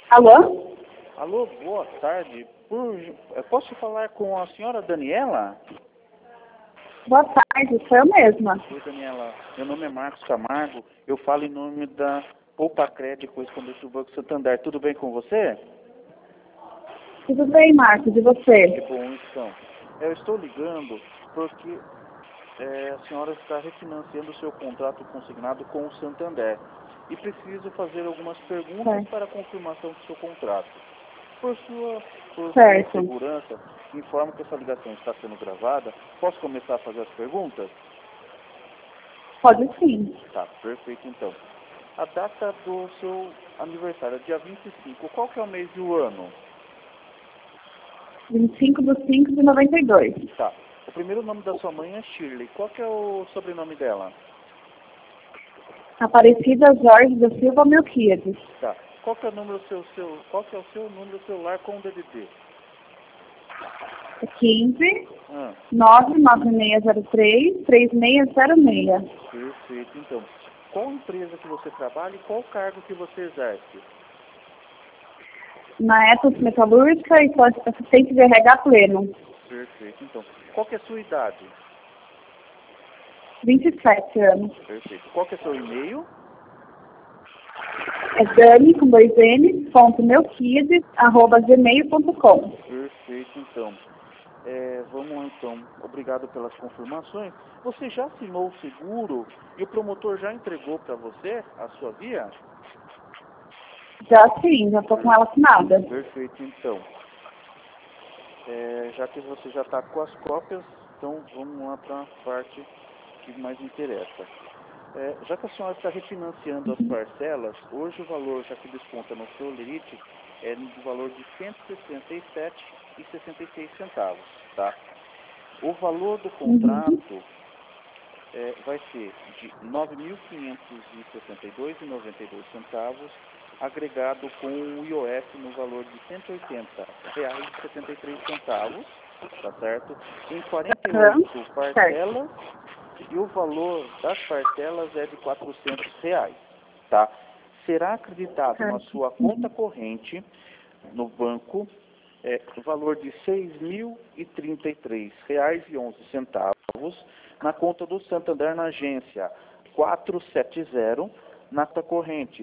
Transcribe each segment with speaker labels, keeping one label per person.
Speaker 1: Alô?
Speaker 2: Alô, boa tarde. Eu posso falar com a senhora Daniela?
Speaker 1: Boa tarde, sou eu mesma.
Speaker 2: Oi, Daniela. Meu nome é Marcos Camargo. Eu falo em nome da Poupa Crédito, correspondente do Banco Santander. Tudo bem com você?
Speaker 1: Tudo bem, Marcos, e
Speaker 2: Que
Speaker 1: você?
Speaker 2: bom, então. Eu estou ligando porque a senhora está refinanciando o seu contrato consignado com o Santander e preciso fazer algumas perguntas
Speaker 1: Certo.
Speaker 2: para a confirmação do seu contrato. Por sua
Speaker 1: Certo.
Speaker 2: segurança, informo que essa ligação está sendo gravada. Posso começar a fazer as perguntas?
Speaker 1: Pode sim.
Speaker 2: Tá, perfeito então. A data do seu aniversário é dia 25. Qual que é o mês do ano?
Speaker 1: 25/5/92.
Speaker 2: Tá. O primeiro nome da sua mãe é Shirley. Qual que é o sobrenome dela?
Speaker 1: Aparecida Jorge da Silva Melquiades.
Speaker 2: Tá. Qual que é o número qual que é o seu número celular com o DDD?
Speaker 1: 15
Speaker 2: Ah,
Speaker 1: 99603 3606.
Speaker 2: perfeito então. Qual empresa que você trabalha e qual cargo que você exerce?
Speaker 1: Na Etos Metalúrgica e sou assistente de RH pleno.
Speaker 2: Perfeito então. Qual que é a sua idade?
Speaker 1: 27 anos.
Speaker 2: Perfeito. Qual que é seu e-mail?
Speaker 1: É Dani, com 2 N, ponto Melquiades, @gmail.com.
Speaker 2: Perfeito então. Vamos lá então. Obrigado pelas confirmações. Você já assinou o seguro e o promotor já entregou para você a sua via?
Speaker 1: Já sim, já estou com ela assinada.
Speaker 2: Perfeito então. Já que você já está com as cópias, então vamos lá para a parte que mais interessa. Já que a senhora está refinanciando as parcelas, hoje o valor já que desconta no seu lerite é do valor de R$ 167,66, tá? O valor do contrato vai ser de R$ 9.562,92, agregado com o IOF no valor de R$ 180,73, tá certo? Em 48 parcelas, e o valor das parcelas é de R$ 400, tá? Será acreditado na sua conta corrente, no banco, o valor de R$ 6.033,11, na conta do Santander na agência 470, na conta corrente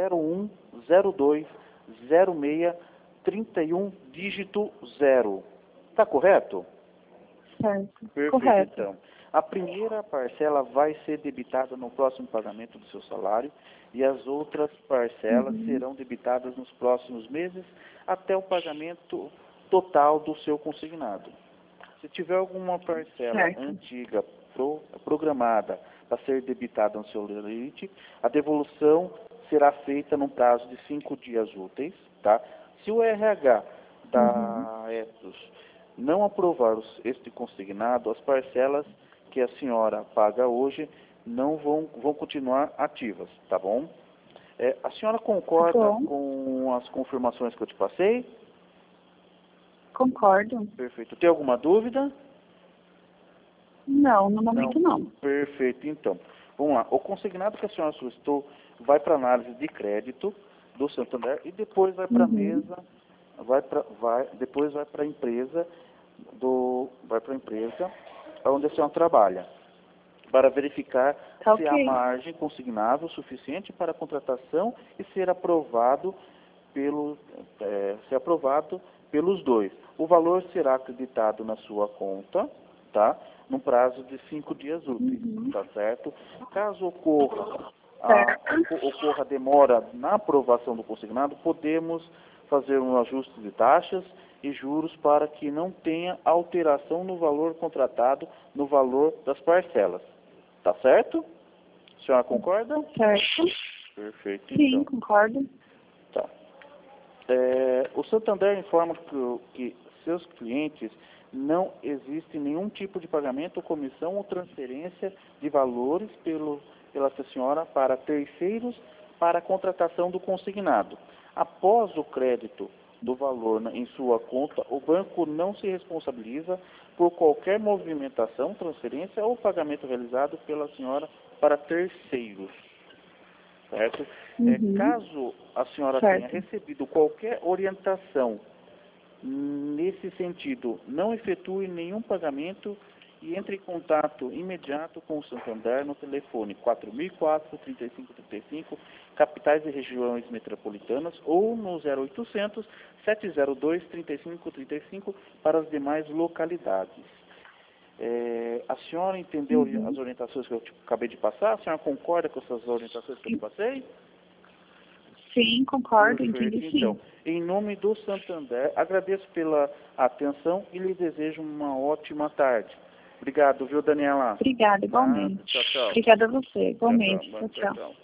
Speaker 2: 01020631, dígito 0. Está correto?
Speaker 1: Certo.
Speaker 2: Perfeito,
Speaker 1: Correto.
Speaker 2: então. A primeira parcela vai ser debitada no próximo pagamento do seu salário e as outras parcelas serão debitadas nos próximos meses até o pagamento total do seu consignado. Se tiver alguma parcela antiga programada para ser debitada no seu lerite, a devolução será feita num prazo de 5 dias úteis, tá? Se o RH da Etos não aprovar este consignado, as parcelas que a senhora paga hoje não vão continuar ativas, tá bom? A senhora concorda com as confirmações que eu te passei?
Speaker 1: Concordo.
Speaker 2: Perfeito. Tem alguma dúvida?
Speaker 1: Não, no momento não.
Speaker 2: Perfeito, então. Vamos lá. O consignado que a senhora solicitou vai para análise de crédito do Santander e depois vai para a mesa, depois vai para a empresa onde a senhora trabalha, para verificar se há margem consignável suficiente para a contratação e ser aprovado pelos dois. O valor será acreditado na sua conta, tá? Num prazo de 5 dias úteis, tá certo? Caso ocorra demora na aprovação do consignado, podemos fazer um ajuste de taxas e juros para que não tenha alteração no valor contratado, no valor das parcelas. Tá certo? A senhora concorda?
Speaker 1: Certo.
Speaker 2: Perfeito,
Speaker 1: Sim,
Speaker 2: então.
Speaker 1: concordo.
Speaker 2: Tá. O Santander informa que seus clientes não existe nenhum tipo de pagamento, comissão ou transferência de valores pela senhora para terceiros para a contratação do consignado. Após o crédito do valor em sua conta, o banco não se responsabiliza por qualquer movimentação, transferência ou pagamento realizado pela senhora para terceiros. certo?
Speaker 1: Uhum.
Speaker 2: Caso a senhora
Speaker 1: Certo.
Speaker 2: tenha recebido qualquer orientação nesse sentido, não efetue nenhum pagamento e entre em contato imediato com o Santander no telefone 4004-3535, capitais e regiões metropolitanas, ou no 0800 702 3535 para as demais localidades. A senhora entendeu as orientações que eu acabei de passar? A senhora concorda com essas orientações que eu passei?
Speaker 1: Sim, concordo,
Speaker 2: Perfeito.
Speaker 1: entendi sim.
Speaker 2: Então, em nome do Santander, agradeço pela atenção e lhe desejo uma ótima tarde. Obrigado, viu, Daniela?
Speaker 1: Obrigada, igualmente.
Speaker 2: Tchau, tchau.
Speaker 1: Obrigada a você, igualmente.
Speaker 2: Tchau, tchau.
Speaker 1: Tchau, tchau.